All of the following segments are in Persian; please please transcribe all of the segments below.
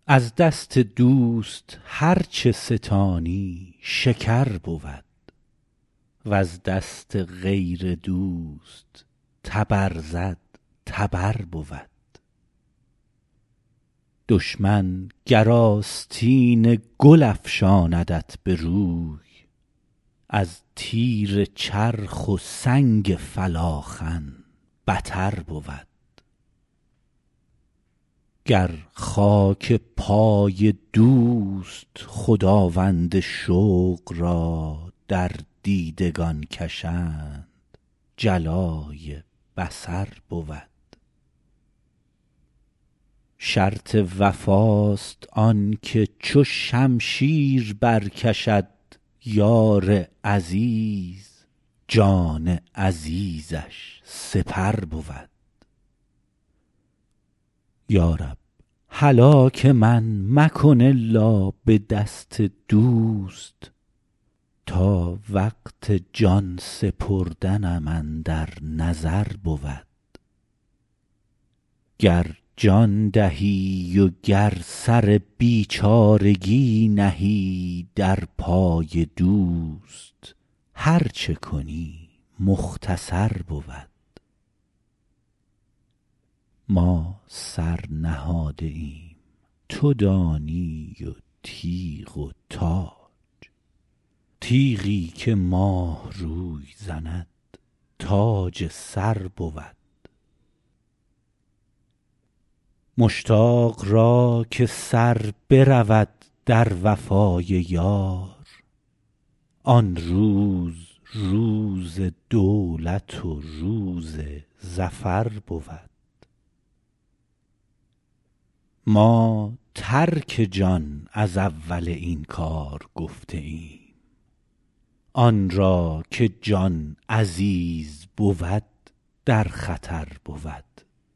از دست دوست هر چه ستانی شکر بود وز دست غیر دوست تبر زد تبر بود. دشمن گر آستین گل افشاندت به روی از تیر چرخ و سنگ فلاخن بتر بود. گر خاک پای دوست خداوند شوق را در دیدگان کشند جلای بصر بود. شرط وفاست آن که چو شمشیر برکشد یار عزیز جان عزیزش سپر بود. یا رب هلاک من مکن الا به دست دوست تا وقت جان سپردنم اندر نظر بود. گر جان دهی و گر سر بیچارگی نهی در پای دوست هر چه کنی مختصر بود. ما سر نهاده ایم تو دانی و تیغ و تاج، تیغی که ماه روی زند تاج سر بود. مشتاق را که سر برود در وفای یار آن روز روز دولت و روز ظفر بود. ما ترک جان از اول این کار گفته ایم آن را که جان عزیز بود در خطر بود.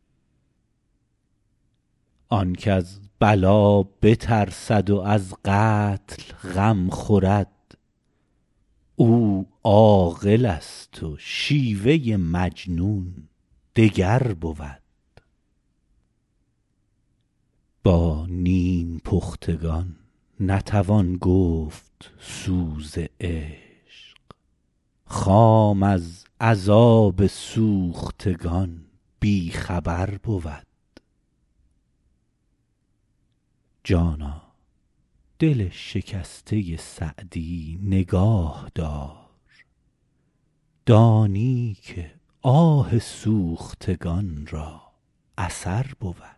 آن کز بلا بترسد و از قتل غم خورد او عاقل است و شیوه مجنون دگر بود. با نیم پختگان نتوان گفت سوز عشق خام از عذاب سوختگان بی خبر بود. جانا دل شکسته سعدی نگاه دار دانی که آه سوختگان را اثر بود.